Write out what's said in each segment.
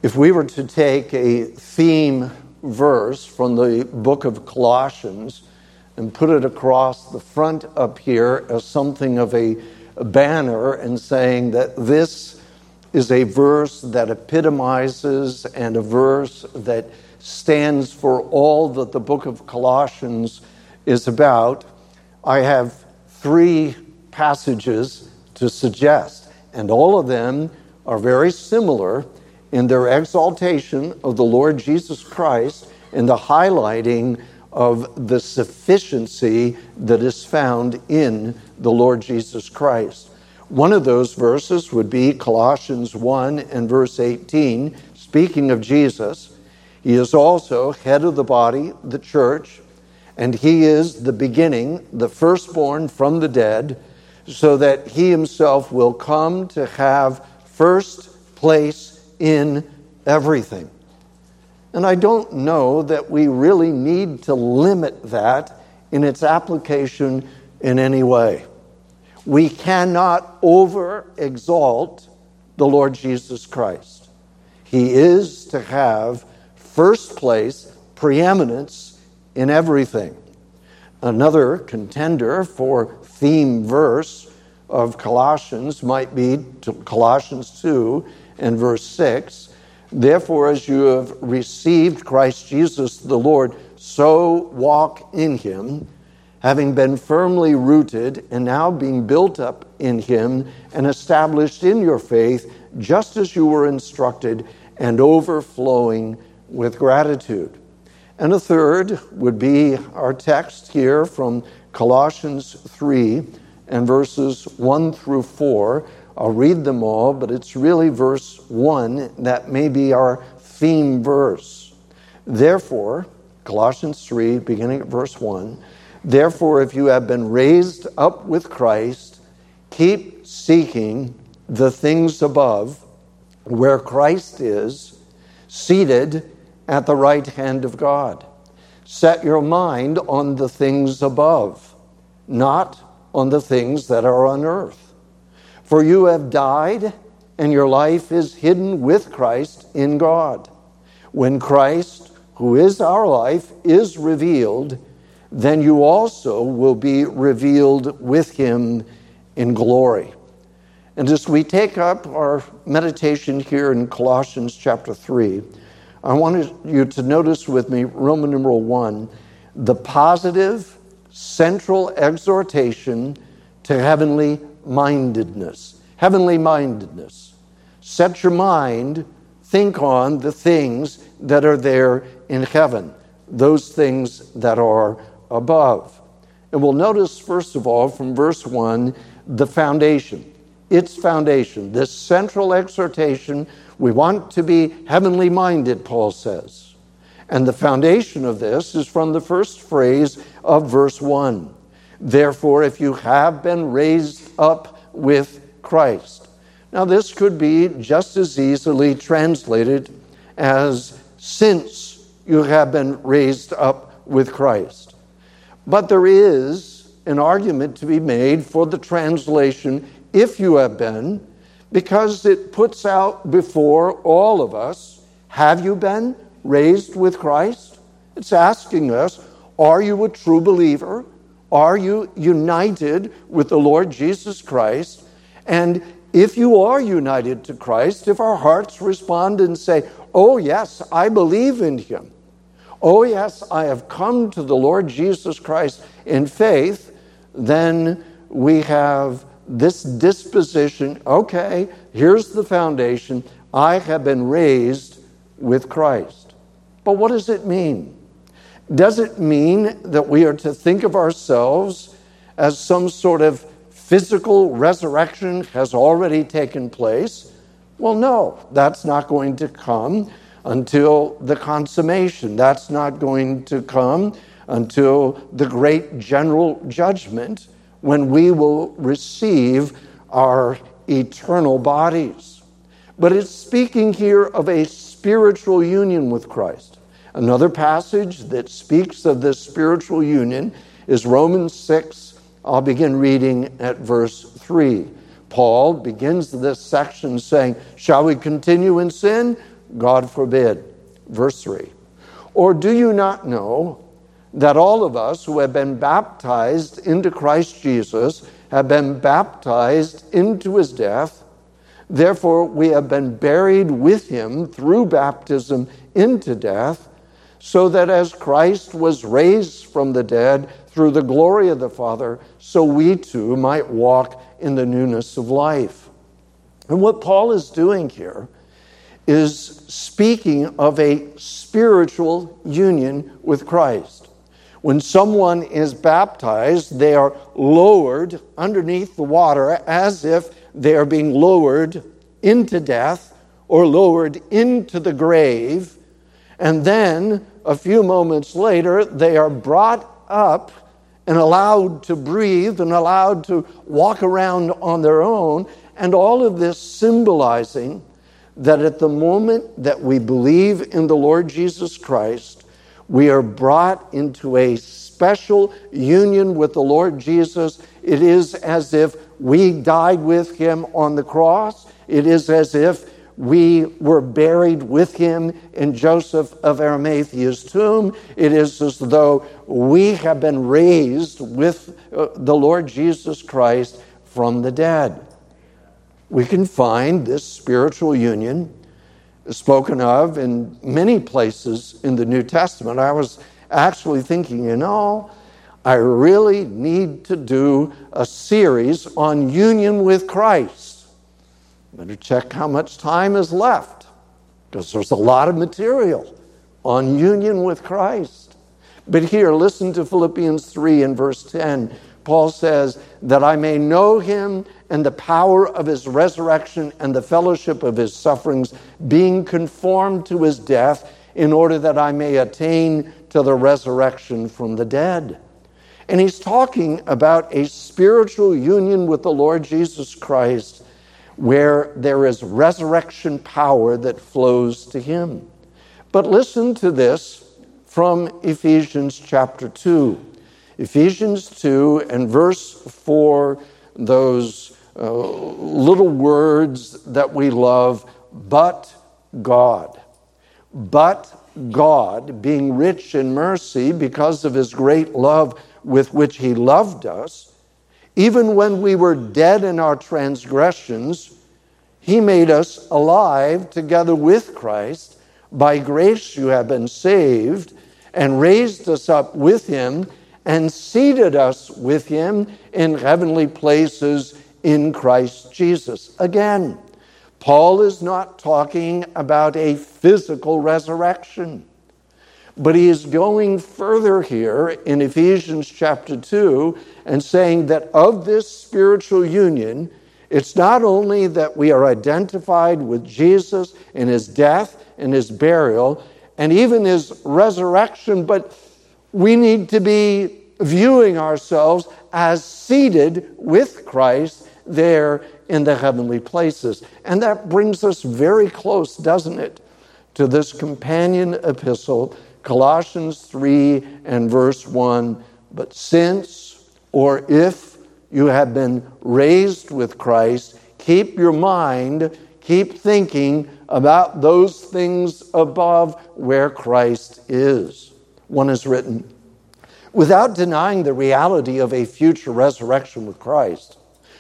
If we were to take a theme verse from the book of Colossians and put it across the front up here as something of a banner and saying that this is a verse that epitomizes and a verse that stands for all that the book of Colossians is about, I have three passages to suggest, and all of them are very similar in their exaltation of the Lord Jesus Christ and the highlighting of the sufficiency that is found in the Lord Jesus Christ. One of those verses would be Colossians 1 and verse 18, speaking of Jesus. He is also head of the body, the church, and he is the beginning, the firstborn from the dead, so that he himself will come to have first place in everything. And I don't know that we really need to limit that in its application in any way. We cannot over-exalt the Lord Jesus Christ. He is to have first place, preeminence in everything. Another contender for theme verse of Colossians might be Colossians 2 and verse 6. Therefore, as you have received Christ Jesus the Lord, so walk in him, having been firmly rooted and now being built up in him and established in your faith, just as you were instructed, and overflowing with gratitude. And a third would be our text here from Colossians 3 and verses 1 through 4. I'll read them all, but it's really verse 1 that may be our theme verse. Therefore, Colossians 3, beginning at verse 1, therefore, if you have been raised up with Christ, keep seeking the things above, where Christ is, seated at the right hand of God. Set your mind on the things above, not on the things that are on earth. For you have died, and your life is hidden with Christ in God. When Christ, who is our life, is revealed, then you also will be revealed with him in glory. And as we take up our meditation here in Colossians chapter 3, I want you to notice with me Roman numeral 1, the positive central exhortation to heavenly mindedness. Heavenly mindedness. Set your mind, think on the things that are there in heaven, those things that are above. And we'll notice, first of all, from verse 1, the foundation. Its foundation, this central exhortation. We want to be heavenly minded, Paul says. And the foundation of this is from the first phrase of verse 1. Therefore, if you have been raised up with Christ. Now, this could be just as easily translated as since you have been raised up with Christ. But there is an argument to be made for the translation, if you have been, because it puts out before all of us, have you been raised with Christ? It's asking us, are you a true believer? Are you united with the Lord Jesus Christ? And if you are united to Christ, if our hearts respond and say, oh yes, I believe in him. Oh yes, I have come to the Lord Jesus Christ in faith, then we have this disposition, okay, here's the foundation. I have been raised with Christ. But what does it mean? Does it mean that we are to think of ourselves as some sort of physical resurrection has already taken place? Well, no, that's not going to come until the consummation. That's not going to come until the great general judgment, when we will receive our eternal bodies. But it's speaking here of a spiritual union with Christ. Another passage that speaks of this spiritual union is Romans 6. I'll begin reading at verse 3. Paul begins this section saying, shall we continue in sin? God forbid. Verse 3. Or do you not know that all of us who have been baptized into Christ Jesus have been baptized into his death? Therefore, we have been buried with him through baptism into death, so that as Christ was raised from the dead through the glory of the Father, so we too might walk in the newness of life. And what Paul is doing here is speaking of a spiritual union with Christ. When someone is baptized, they are lowered underneath the water as if they are being lowered into death or lowered into the grave. And then, a few moments later, they are brought up and allowed to breathe and allowed to walk around on their own. And all of this symbolizing that at the moment that we believe in the Lord Jesus Christ, we are brought into a special union with the Lord Jesus. It is as if we died with him on the cross. It is as if we were buried with him in Joseph of Arimathea's tomb. It is as though we have been raised with the Lord Jesus Christ from the dead. We can find this spiritual union spoken of in many places in the New Testament. I was actually thinking, I really need to do a series on union with Christ. Better check how much time is left, because there's a lot of material on union with Christ. But here, listen to Philippians 3 and verse 10. Paul says, that I may know him and the power of his resurrection and the fellowship of his sufferings, being conformed to his death, in order that I may attain to the resurrection from the dead. And he's talking about a spiritual union with the Lord Jesus Christ, where there is resurrection power that flows to him. But listen to this from Ephesians chapter 2. Ephesians 2 and verse 4, those little words that we love, but God. But God, being rich in mercy because of his great love with which he loved us, even when we were dead in our transgressions, he made us alive together with Christ. By grace you have been saved, and raised us up with him, and seated us with him in heavenly places in Christ Jesus. Again, Paul is not talking about a physical resurrection, but he is going further here in Ephesians chapter 2 and saying that of this spiritual union, it's not only that we are identified with Jesus in his death and his burial and even his resurrection, but we need to be viewing ourselves as seated with Christ there in the heavenly places. And that brings us very close, doesn't it, to this companion epistle, Colossians 3 and verse 1. But since, or if you have been raised with Christ, keep your mind, keep thinking about those things above where Christ is. One is written, without denying the reality of a future resurrection with Christ,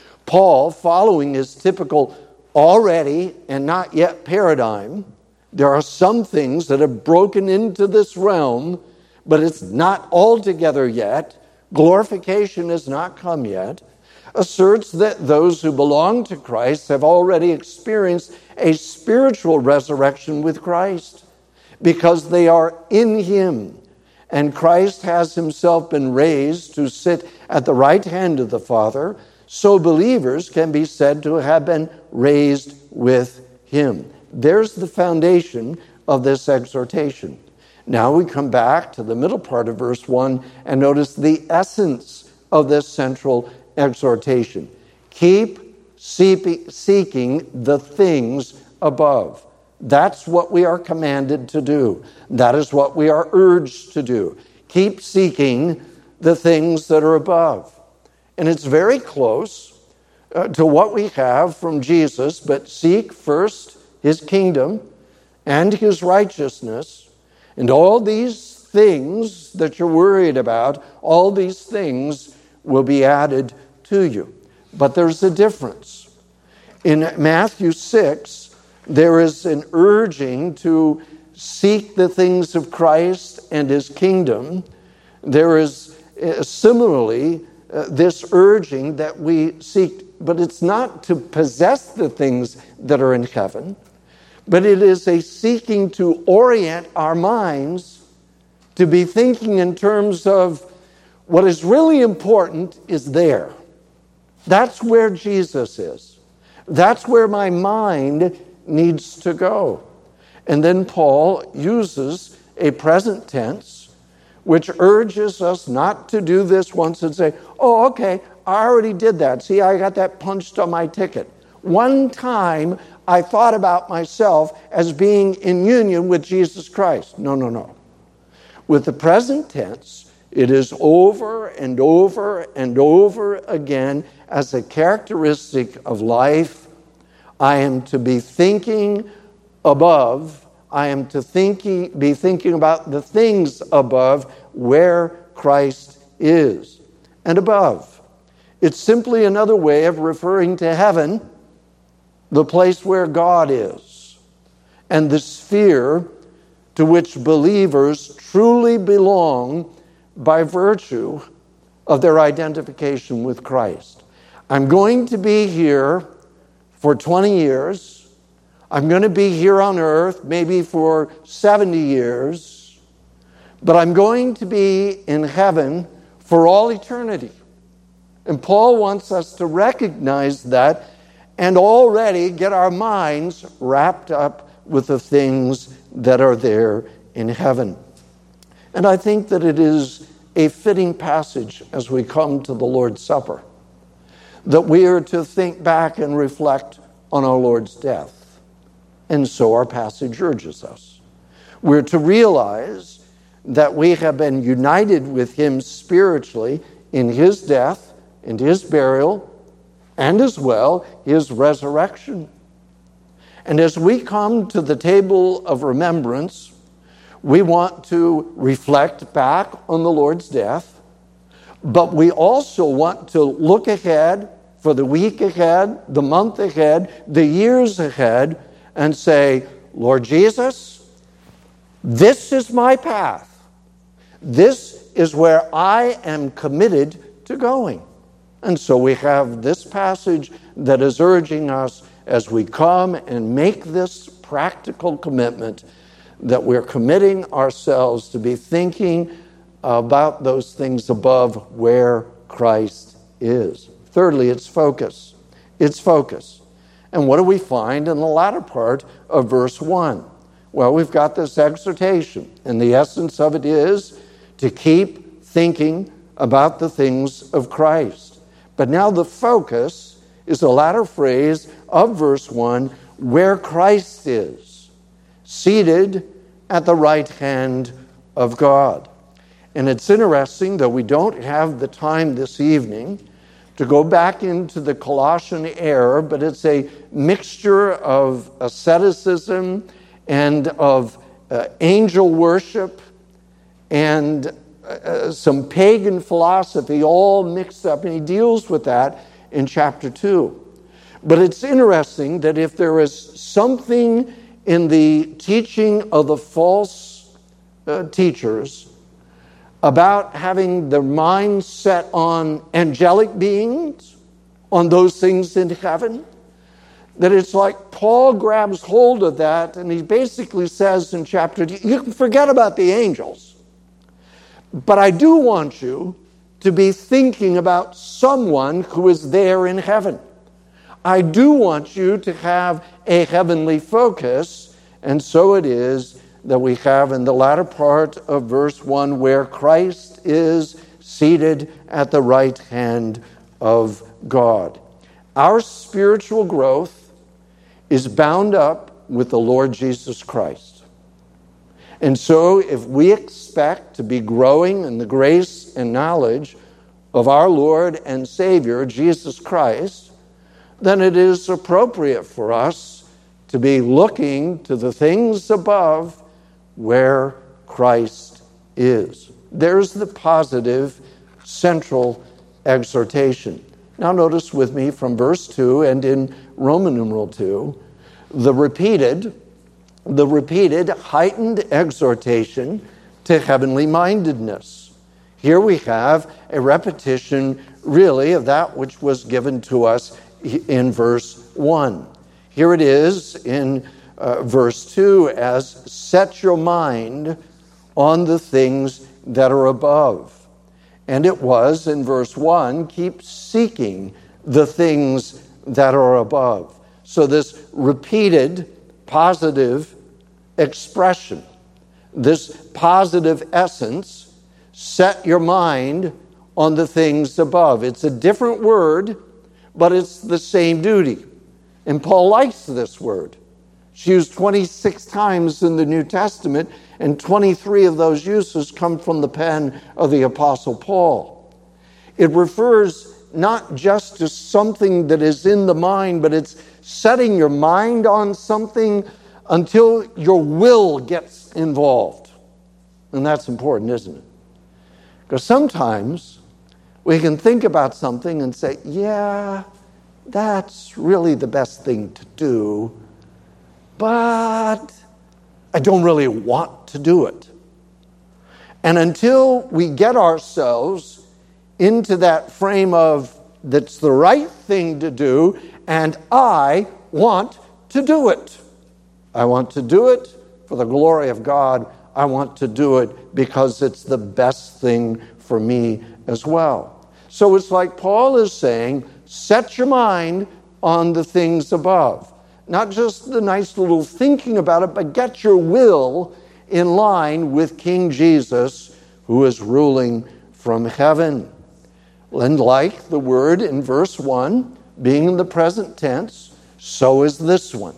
Paul, following his typical already and not yet paradigm, there are some things that have broken into this realm, but it's not altogether yet. Glorification has not come yet. Asserts that those who belong to Christ have already experienced a spiritual resurrection with Christ because they are in him. And Christ has himself been raised to sit at the right hand of the Father, so believers can be said to have been raised with him. There's the foundation of this exhortation. Now we come back to the middle part of verse 1 and notice the essence of this central exhortation. Keep seeking the things above. That's what we are commanded to do. That is what we are urged to do. Keep seeking the things that are above. And it's very close to what we have from Jesus, but seek first his kingdom and his righteousness, and all these things that you're worried about, all these things will be added to you. But there's a difference. In Matthew 6, there is an urging to seek the things of Christ and his kingdom. There is similarly this urging that we seek, but it's not to possess the things that are in heaven, but it is a seeking to orient our minds to be thinking in terms of what is really important is there. That's where Jesus is. That's where my mind needs to go. And then Paul uses a present tense, which urges us not to do this once and say, oh, okay, I already did that. See, I got that punched on my ticket. One time I thought about myself as being in union with Jesus Christ. No. With the present tense, it is over and over and over again as a characteristic of life. I am to be thinking above. I am to be thinking about the things above where Christ is and above. It's simply another way of referring to heaven, the place where God is, and the sphere to which believers truly belong by virtue of their identification with Christ. I'm going to be here for 20 years. I'm going to be here on earth maybe for 70 years, but I'm going to be in heaven for all eternity. And Paul wants us to recognize that and already get our minds wrapped up with the things that are there in heaven. And I think that it is a fitting passage as we come to the Lord's Supper, that we are to think back and reflect on our Lord's death. And so our passage urges us. We're to realize that we have been united with him spiritually in his death and his burial, and as well his resurrection. And as we come to the table of remembrance, we want to reflect back on the Lord's death, but we also want to look ahead for the week ahead, the month ahead, the years ahead, and say, Lord Jesus, this is my path. This is where I am committed to going. And so we have this passage that is urging us as we come and make this practical commitment that we're committing ourselves to be thinking about those things above where Christ is. Thirdly, it's focus. It's focus. And what do we find in the latter part of verse 1? Well, we've got this exhortation, and the essence of it is to keep thinking about the things of Christ. But now the focus is the latter phrase of verse 1, where Christ is, seated at the right hand of God. And it's interesting, though we don't have the time this evening to go back into the Colossian error, but it's a mixture of asceticism and of angel worship and some pagan philosophy all mixed up, and he deals with that in chapter 2. But it's interesting that if there is something in the teaching of the false teachers about having their mind set on angelic beings, on those things in heaven, that it's like Paul grabs hold of that and he basically says in chapter 2, you can forget about the angels. But I do want you to be thinking about someone who is there in heaven. I do want you to have a heavenly focus, and so it is that we have in the latter part of verse 1 where Christ is seated at the right hand of God. Our spiritual growth is bound up with the Lord Jesus Christ. And so if we expect to be growing in the grace and knowledge of our Lord and Savior, Jesus Christ, then it is appropriate for us to be looking to the things above where Christ is. There's the positive central exhortation. Now notice with me from verse 2 and in Roman numeral 2, the repeated heightened exhortation to heavenly mindedness. Here we have a repetition really of that which was given to us in verse 1. Here it is in verse 2 as set your mind on the things that are above. And it was in verse 1, keep seeking the things that are above. So this repeated positive expression, this positive essence, set your mind on the things above. It's a different word, but it's the same duty. And Paul likes this word. It's used 26 times in the New Testament, and 23 of those uses come from the pen of the Apostle Paul. It refers not just to something that is in the mind, but it's setting your mind on something until your will gets involved. And that's important, isn't it? Because sometimes we can think about something and say, yeah, that's really the best thing to do, but I don't really want to do it. And until we get ourselves into that frame of that's the right thing to do, and I want to do it. I want to do it for the glory of God. I want to do it because it's the best thing for me as well. So it's like Paul is saying, set your mind on the things above. Not just the nice little thinking about it, but get your will in line with King Jesus, who is ruling from heaven. And like the word in verse 1, being in the present tense, so is this one.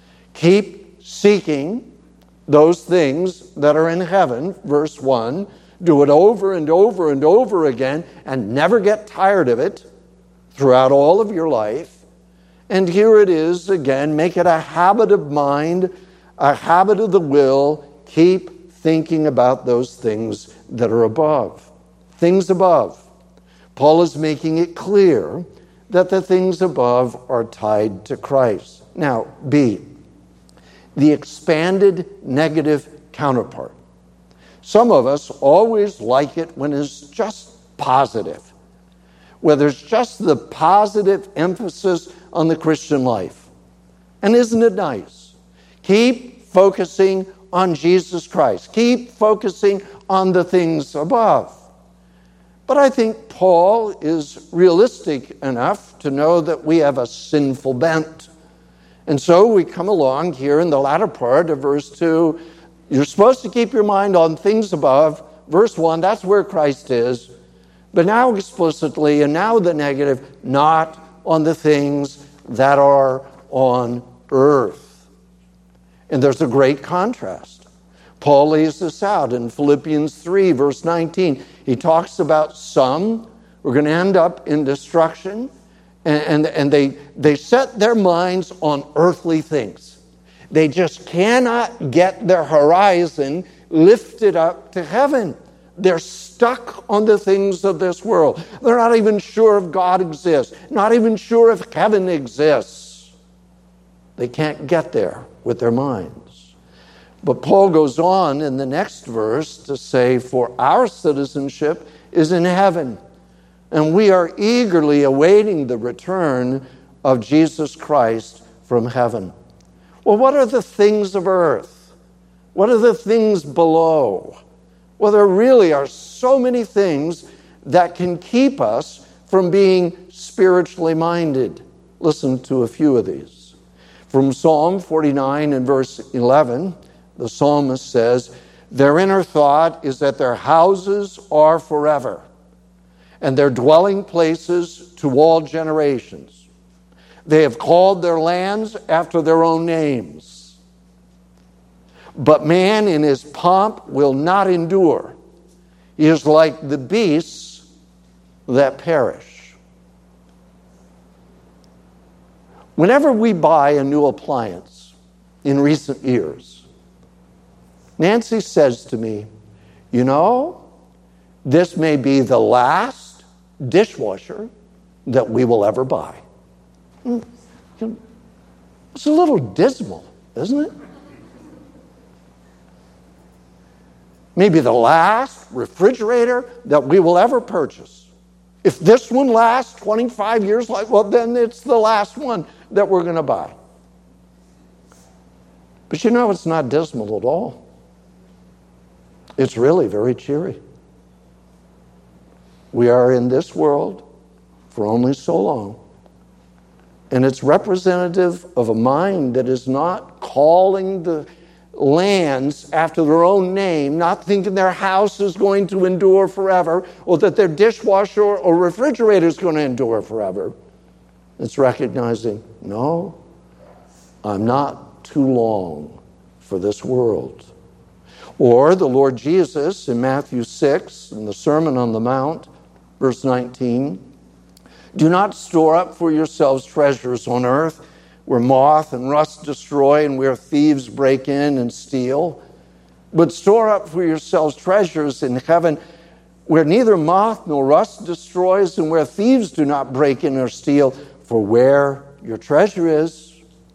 Keep seeking those things that are in heaven, verse 1. Do it over and over and over again and never get tired of it throughout all of your life. And here it is again, make it a habit of mind, a habit of the will. Keep thinking about those things that are above. Things above. Paul is making it clear that the things above are tied to Christ. Now, B, the expanded negative counterpart. Some of us always like it when it's just positive, where there's just the positive emphasis on the Christian life. And isn't it nice? Keep focusing on Jesus Christ. Keep focusing on the things above. But I think Paul is realistic enough to know that we have a sinful bent. And so we come along here in the latter part of verse 2. You're supposed to keep your mind on things above. Verse 1, that's where Christ is. But now explicitly, and now the negative, not on the things that are on earth. And there's a great contrast. Paul lays this out in Philippians 3, verse 19. He talks about some who are going to end up in destruction, and they set their minds on earthly things. They just cannot get their horizon lifted up to heaven. They're stuck on the things of this world. They're not even sure if God exists, not even sure if heaven exists. They can't get there with their minds. But Paul goes on in the next verse to say, for our citizenship is in heaven, and we are eagerly awaiting the return of Jesus Christ from heaven. Well, what are the things of earth? What are the things below? Well, there really are so many things that can keep us from being spiritually minded. Listen to a few of these. From Psalm 49 and verse 11, the psalmist says, their inner thought is that their houses are forever, and their dwelling places to all generations. They have called their lands after their own names. But man in his pomp will not endure. He is like the beasts that perish. Whenever we buy a new appliance, in recent years. Nancy says to me, you know, this may be the last dishwasher that we will ever buy. It's a little dismal, isn't it? Maybe the last refrigerator that we will ever purchase. If this one lasts 25 years, well, then it's the last one that we're going to buy. But you know, it's not dismal at all. It's really very cheery. We are in this world for only so long. And it's representative of a mind that is not calling the lands after their own name, not thinking their house is going to endure forever, or that their dishwasher or refrigerator is going to endure forever. It's recognizing, no, I'm not too long for this world. Or the Lord Jesus in Matthew 6, in the Sermon on the Mount, verse 19, do not store up for yourselves treasures on earth, where moth and rust destroy and where thieves break in and steal. But store up for yourselves treasures in heaven, where neither moth nor rust destroys and where thieves do not break in or steal. For where your treasure is,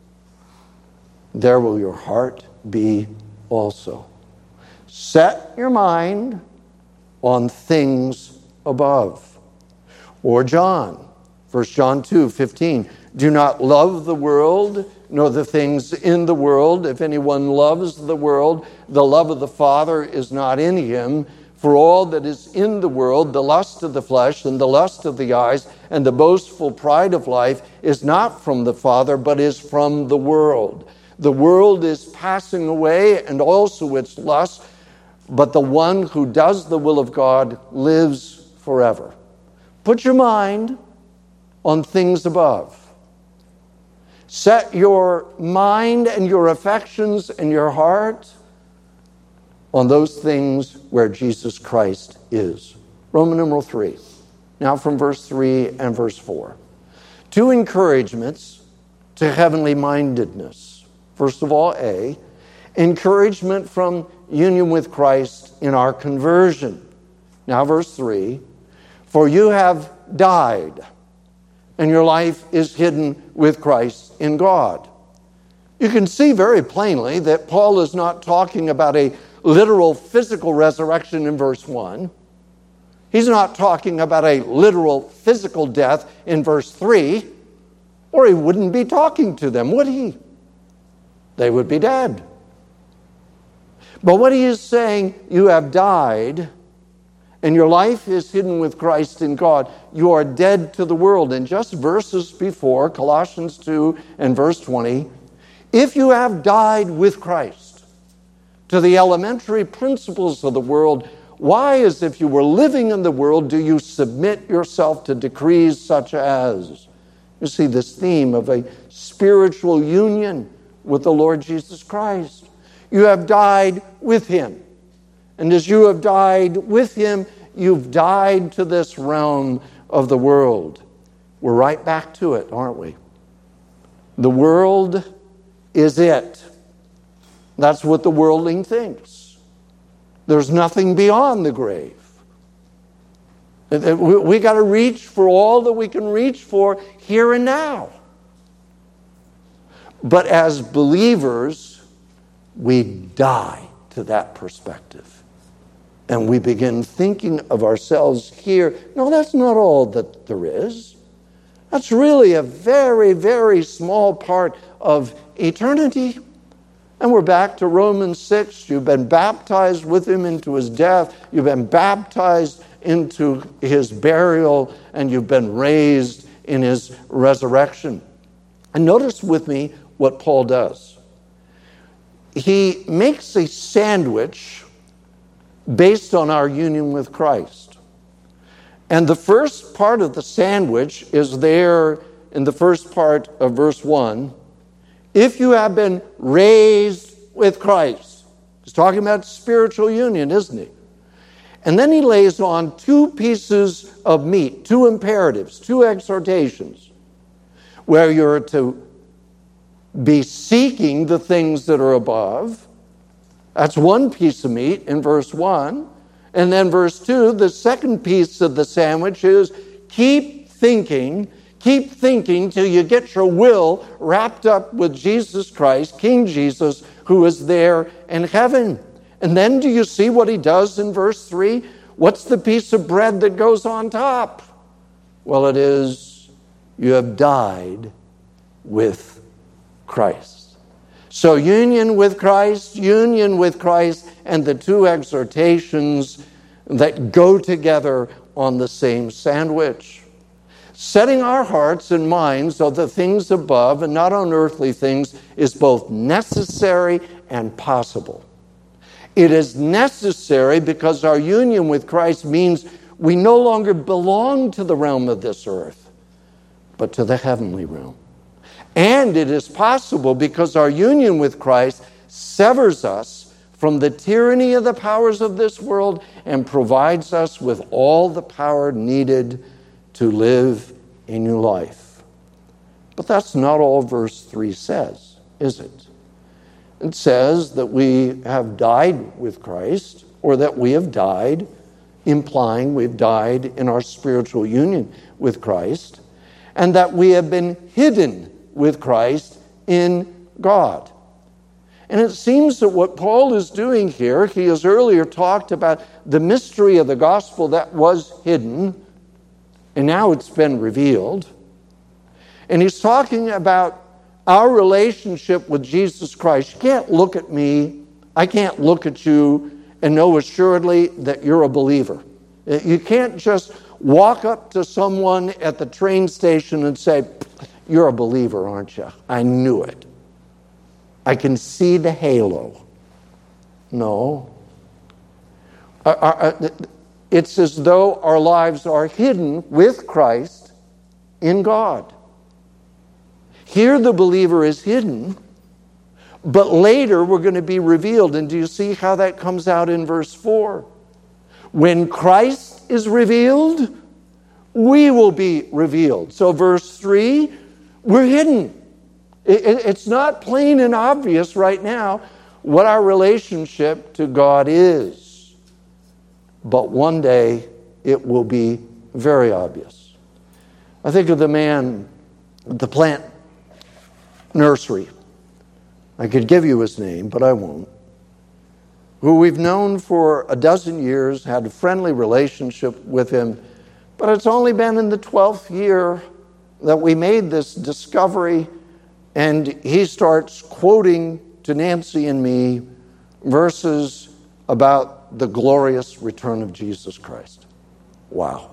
there will your heart be also. Set your mind on things above. Or John, 1 John 2:15. Do not love the world, nor the things in the world. If anyone loves the world, the love of the Father is not in him. For all that is in the world, the lust of the flesh and the lust of the eyes and the boastful pride of life is not from the Father, but is from the world. The world is passing away and also its lust, but the one who does the will of God lives forever. Put your mind on things above. Set your mind and your affections and your heart on those things where Jesus Christ is. Roman numeral 3. Now from verse 3 and verse 4. 2 encouragements to heavenly mindedness. First of all, A, encouragement from union with Christ in our conversion. Now verse 3. For you have died, and your life is hidden with Christ in God. You can see very plainly that Paul is not talking about a literal physical resurrection in verse 1. He's not talking about a literal physical death in verse 3, or he wouldn't be talking to them, would he? They would be dead. But what he is saying, you have died, and your life is hidden with Christ in God. You are dead to the world. And just verses before, Colossians 2 and verse 20, if you have died with Christ to the elementary principles of the world, why, as if you were living in the world, do you submit yourself to decrees such as? You see this theme of a spiritual union with the Lord Jesus Christ. You have died with him. And as you have died with him, you've died to this realm of the world. We're right back to it, aren't we? The world is it. That's what the worldling thinks. There's nothing beyond the grave. We got to reach for all that we can reach for here and now. But as believers, we die to that perspective. And we begin thinking of ourselves here. No, that's not all that there is. That's really a very, very small part of eternity. And we're back to Romans 6. You've been baptized with him into his death. You've been baptized into his burial. And you've been raised in his resurrection. And notice with me what Paul does. He makes a sandwich based on our union with Christ. And the first part of the sandwich is there in the first part of verse 1. If you have been raised with Christ. He's talking about spiritual union, isn't he? And then he lays on 2 pieces of meat, 2 imperatives, 2 exhortations, where you're to be seeking the things that are above. That's one piece of meat in verse 1. And then verse 2, the second piece of the sandwich is keep thinking till you get your will wrapped up with Jesus Christ, King Jesus, who is there in heaven. And then do you see what he does in verse 3? What's the piece of bread that goes on top? Well, it is, you have died with Christ. So union with Christ, and the two exhortations that go together on the same sandwich. Setting our hearts and minds on the things above and not on earthly things is both necessary and possible. It is necessary because our union with Christ means we no longer belong to the realm of this earth, but to the heavenly realm. And it is possible because our union with Christ severs us from the tyranny of the powers of this world and provides us with all the power needed to live a new life. But that's not all verse 3 says, is it? It says that we have died with Christ, or that we have died, implying we've died in our spiritual union with Christ, and that we have been hidden with Christ in God. And it seems that what Paul is doing here, he has earlier talked about the mystery of the gospel that was hidden, and now it's been revealed. And he's talking about our relationship with Jesus Christ. You can't look at me, I can't look at you and know assuredly that you're a believer. You can't just walk up to someone at the train station and say, "You're a believer, aren't you? I knew it. I can see the halo." No. It's as though our lives are hidden with Christ in God. Here the believer is hidden, but later we're going to be revealed. And do you see how that comes out in verse 4? When Christ is revealed, we will be revealed. So verse 3, we're hidden. It's not plain and obvious right now what our relationship to God is. But one day it will be very obvious. I think of the man at the plant nursery. I could give you his name, but I won't. Who we've known for a dozen years, had a friendly relationship with him, but it's only been in the 12th year that we made this discovery, and he starts quoting to Nancy and me verses about the glorious return of Jesus Christ. Wow.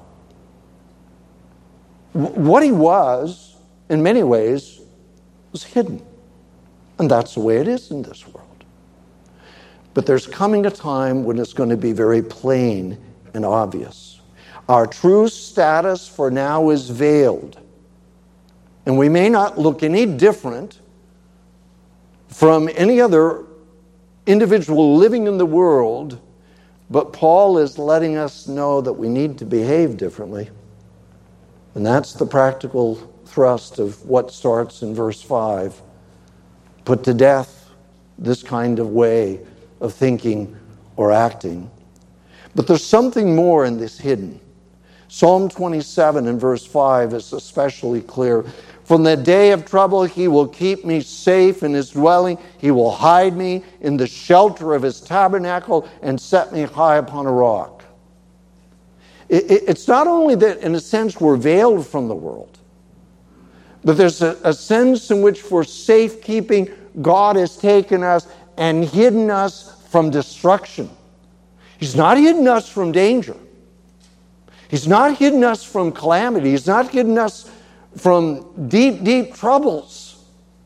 What he was, in many ways, was hidden. And that's the way it is in this world. But there's coming a time when it's going to be very plain and obvious. Our true status for now is veiled. And we may not look any different from any other individual living in the world, but Paul is letting us know that we need to behave differently. And that's the practical thrust of what starts in verse 5. Put to death this kind of way of thinking or acting. But there's something more in this hidden. Psalm 27 in verse 5 is especially clear. From the day of trouble, he will keep me safe in his dwelling. He will hide me in the shelter of his tabernacle and set me high upon a rock. It's not only that, in a sense, we're veiled from the world, but there's a sense in which for safekeeping, God has taken us and hidden us from destruction. He's not hidden us from danger. He's not hidden us from calamity. He's not hidden us from deep, deep troubles.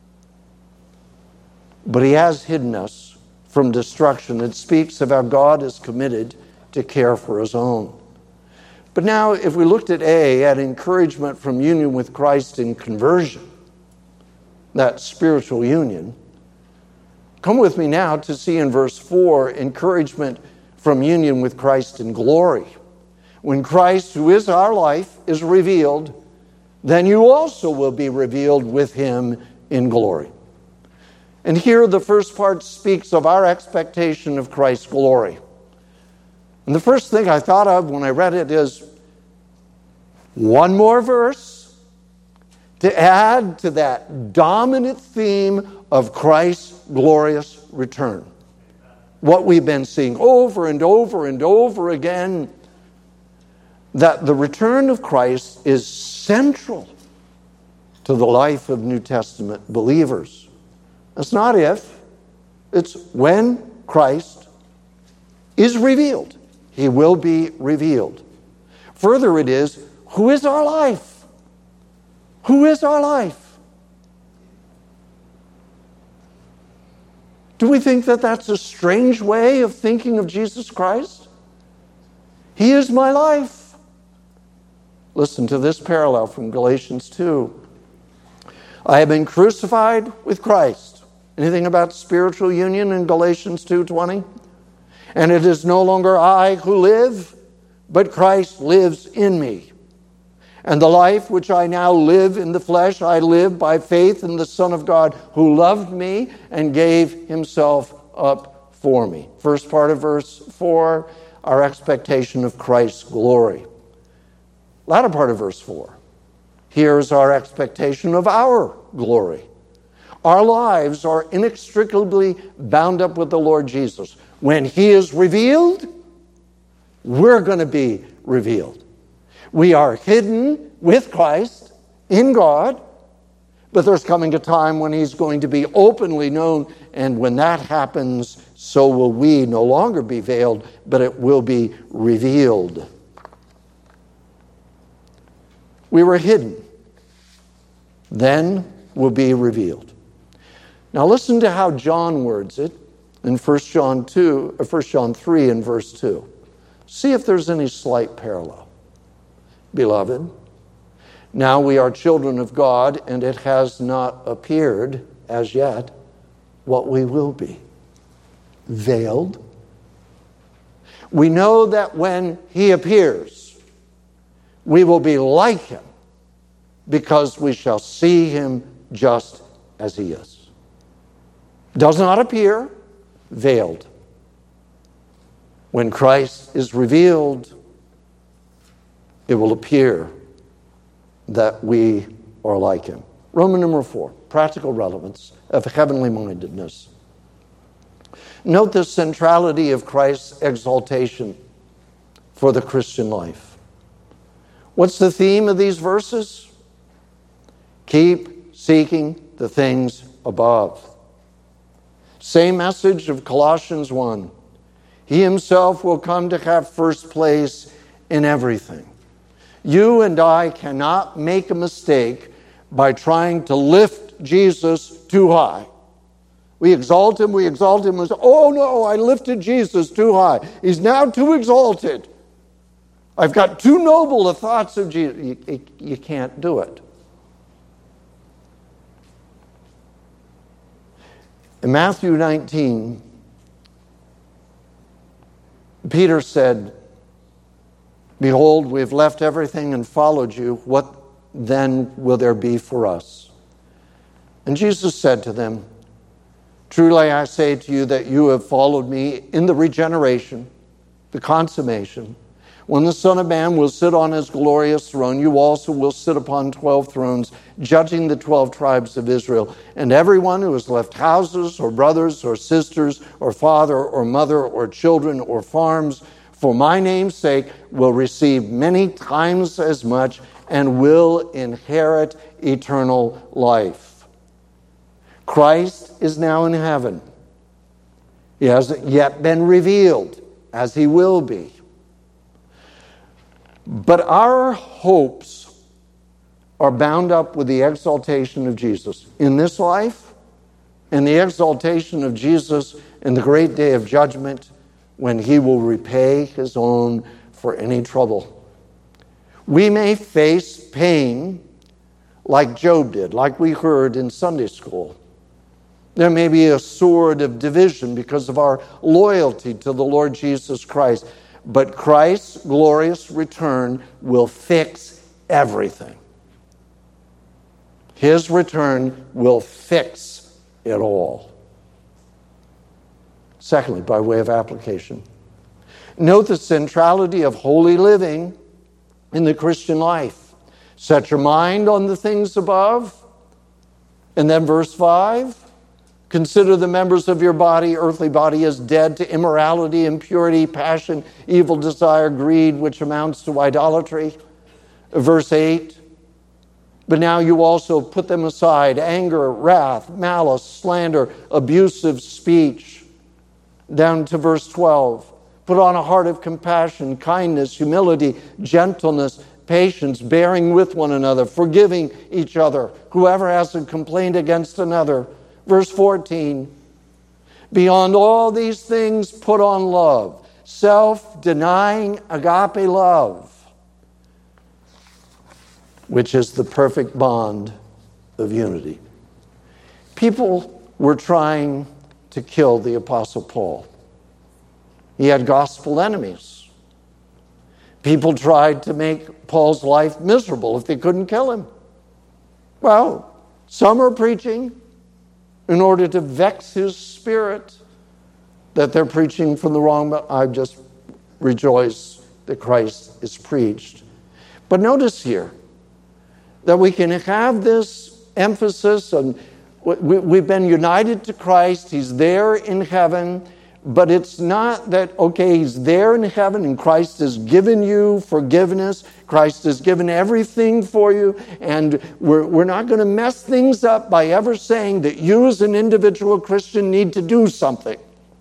But he has hidden us from destruction. It speaks of how God is committed to care for his own. But now, if we looked at encouragement from union with Christ in conversion, that spiritual union, come with me now to see in verse 4, encouragement from union with Christ in glory. When Christ, who is our life, is revealed, then you also will be revealed with him in glory. And here the first part speaks of our expectation of Christ's glory. And the first thing I thought of when I read it is one more verse to add to that dominant theme of Christ's glorious return. What we've been seeing over and over and over again, that the return of Christ is central to the life of New Testament believers. It's not if, it's when Christ is revealed. He will be revealed. Further, it is, who is our life? Who is our life? Do we think that that's a strange way of thinking of Jesus Christ? He is my life. Listen to this parallel from Galatians 2. I have been crucified with Christ. Anything about spiritual union in Galatians 2:20? And it is no longer I who live, but Christ lives in me. And the life which I now live in the flesh, I live by faith in the Son of God who loved me and gave himself up for me. First part of verse 4, our expectation of Christ's glory. Latter part of verse 4, here's our expectation of our glory. Our lives are inextricably bound up with the Lord Jesus. When he is revealed, we're going to be revealed. We are hidden with Christ in God, but there's coming a time when he's going to be openly known, and when that happens, so will we no longer be veiled, but it will be revealed. We were hidden, then will be revealed. Now listen to how John words it in 1 John 3 and verse 2. See if there's any slight parallel. Beloved, now we are children of God, and it has not appeared as yet what we will be. Veiled. We know that when he appears, we will be like him, because we shall see him just as he is. Does not appear, veiled. When Christ is revealed, it will appear that we are like him. Roman number 4, practical relevance of heavenly mindedness. Note the centrality of Christ's exaltation for the Christian life. What's the theme of these verses? Keep seeking the things above. Same message of Colossians 1. He himself will come to have first place in everything. You and I cannot make a mistake by trying to lift Jesus too high. We exalt him, and say, oh no, I lifted Jesus too high. He's now too exalted. I've got too noble a thoughts of Jesus. You can't do it. In Matthew 19, Peter said, behold, we have left everything and followed you. What then will there be for us? And Jesus said to them, truly I say to you that you have followed me in the regeneration, the consummation. When the Son of Man will sit on his glorious throne, you also will sit upon 12 thrones, judging the 12 tribes of Israel. And everyone who has left houses or brothers or sisters or father or mother or children or farms for my name's sake will receive many times as much and will inherit eternal life. Christ is now in heaven. He hasn't yet been revealed, as he will be. But our hopes are bound up with the exaltation of Jesus in this life and the exaltation of Jesus in the great day of judgment when he will repay his own for any trouble. We may face pain like Job did, like we heard in Sunday school. There may be a sword of division because of our loyalty to the Lord Jesus Christ. But Christ's glorious return will fix everything. His return will fix it all. Secondly, by way of application, note the centrality of holy living in the Christian life. Set your mind on the things above. And then verse 5, consider the members of your body, earthly body, as dead to immorality, impurity, passion, evil desire, greed, which amounts to idolatry. Verse 8, but now you also put them aside, anger, wrath, malice, slander, abusive speech. Down to verse 12, put on a heart of compassion, kindness, humility, gentleness, patience, bearing with one another, forgiving each other, whoever has a complaint against another. Verse 14, beyond all these things, put on love, self-denying agape love, which is the perfect bond of unity. People were trying to kill the Apostle Paul. He had gospel enemies. People tried to make Paul's life miserable if they couldn't kill him. Well, some are preaching in order to vex his spirit that they're preaching from the wrong, but I just rejoice that Christ is preached. But notice here that we can have this emphasis on we've been united to Christ. He's there in heaven. But it's not that, okay, he's there in heaven and Christ has given you forgiveness. Christ has given everything for you. And we're not going to mess things up by ever saying that you as an individual Christian need to do something.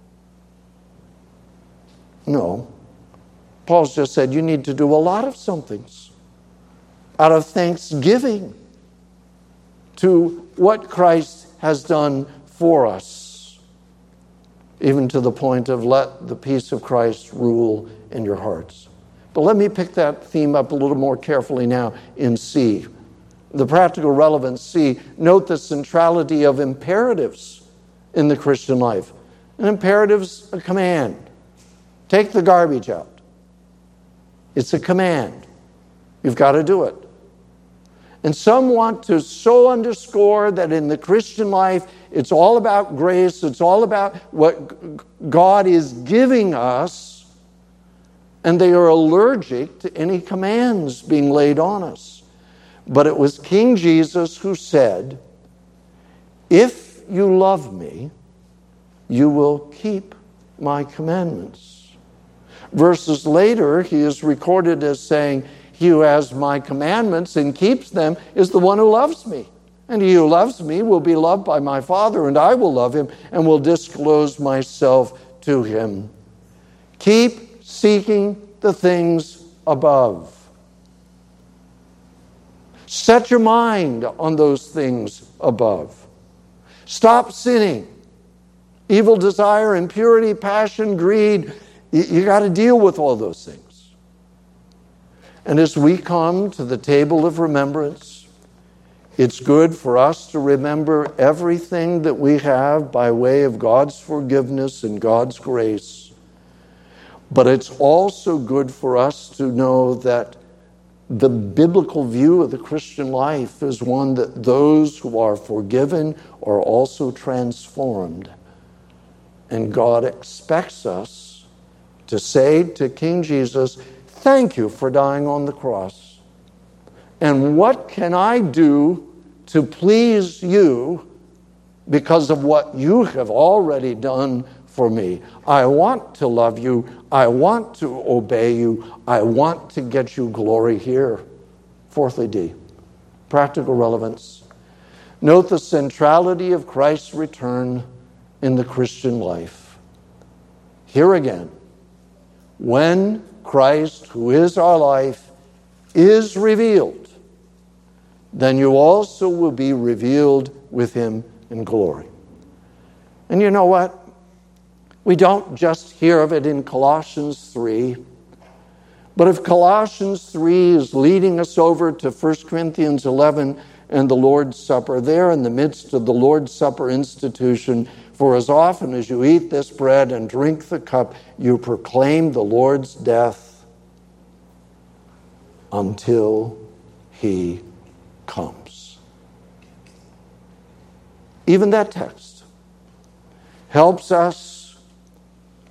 No. Paul's just said you need to do a lot of somethings out of thanksgiving to what Christ has done for us, even to the point of let the peace of Christ rule in your hearts. But let me pick that theme up a little more carefully now in C. The practical relevance, C. Note the centrality of imperatives in the Christian life. An imperative's a command. Take the garbage out. It's a command. You've got to do it. And some want to so underscore that in the Christian life, it's all about grace, it's all about what God is giving us, and they are allergic to any commands being laid on us. But it was King Jesus who said, if you love me, you will keep my commandments. Verses later, he is recorded as saying, he who has my commandments and keeps them is the one who loves me. And he who loves me will be loved by my Father, and I will love him and will disclose myself to him. Keep seeking the things above. Set your mind on those things above. Stop sinning. Evil desire, impurity, passion, greed. You got to deal with all those things. And as we come to the table of remembrance, it's good for us to remember everything that we have by way of God's forgiveness and God's grace. But it's also good for us to know that the biblical view of the Christian life is one that those who are forgiven are also transformed. And God expects us to say to King Jesus, thank you for dying on the cross. And what can I do to please you because of what you have already done for me? I want to love you. I want to obey you. I want to get you glory here. Fourthly, D, practical relevance. Note the centrality of Christ's return in the Christian life. Here again, when Christ, who is our life, is revealed, then you also will be revealed with him in glory. And you know what? We don't just hear of it in Colossians 3, but if Colossians 3 is leading us over to 1 Corinthians 11 and the Lord's Supper, there in the midst of the Lord's Supper institution, for as often as you eat this bread and drink the cup, you proclaim the Lord's death until he comes. Even that text helps us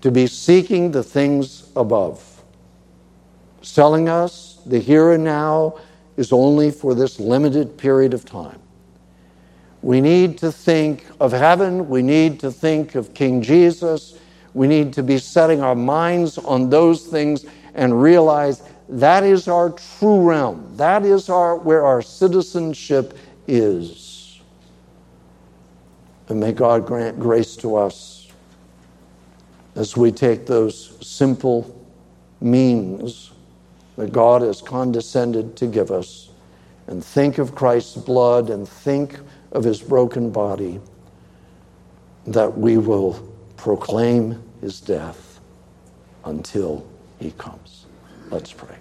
to be seeking the things above. It's telling us the here and now is only for this limited period of time. We need to think of heaven. We need to think of King Jesus. We need to be setting our minds on those things and realize that is our true realm. That is where our citizenship is. And may God grant grace to us as we take those simple means that God has condescended to give us and think of Christ's blood and think of his broken body, that we will proclaim his death until he comes. Let's pray.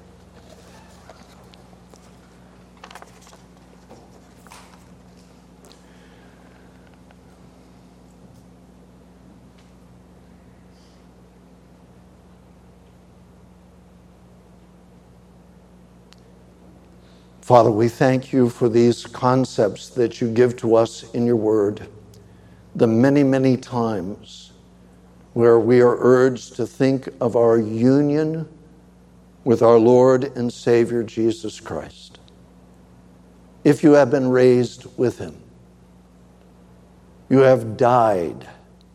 Father, we thank you for these concepts that you give to us in your word, the many, many times where we are urged to think of our union with our Lord and Savior Jesus Christ. If you have been raised with him, you have died.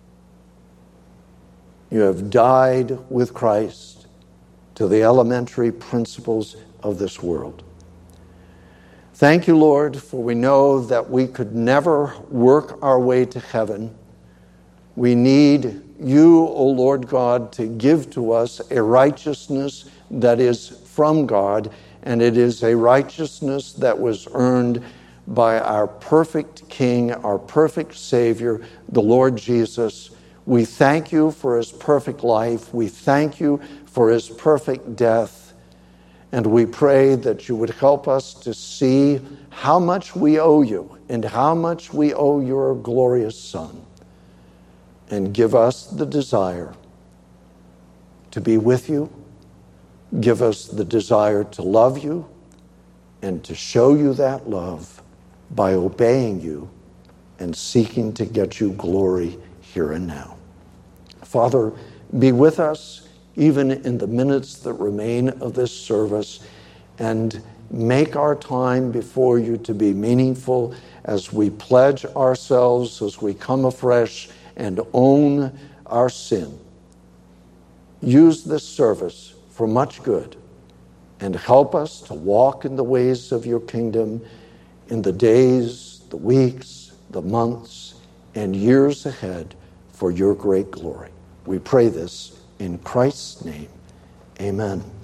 You have died with Christ to the elementary principles of this world. Thank you, Lord, for we know that we could never work our way to heaven. We need you, O Lord God, to give to us a righteousness that is from God, and it is a righteousness that was earned by our perfect King, our perfect Savior, the Lord Jesus. We thank you for his perfect life. We thank you for his perfect death. And we pray that you would help us to see how much we owe you and how much we owe your glorious Son. And give us the desire to be with you. Give us the desire to love you and to show you that love by obeying you and seeking to get you glory here and now. Father, be with us even in the minutes that remain of this service, and make our time before you to be meaningful as we pledge ourselves, as we come afresh and own our sin. Use this service for much good and help us to walk in the ways of your kingdom in the days, the weeks, the months, and years ahead for your great glory. We pray this in Christ's name. Amen.